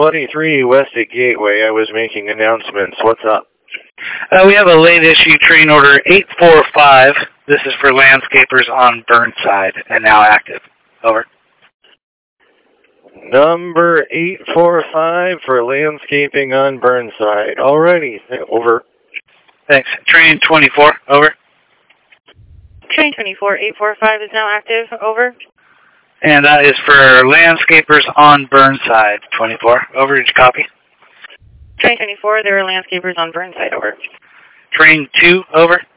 23 west at Gateway. I was making announcements. What's up? We have a late issue train order 845. This is for landscapers on Burnside and now active. Over. Number 845 for landscaping on Burnside. Alrighty. Over. Thanks. Train 24. Over. Train 24, 845 is now active. Over. And that is for landscapers on Burnside. 24. Over. Did you copy? Train 24, there are landscapers on Burnside. Over. Train 2. Over.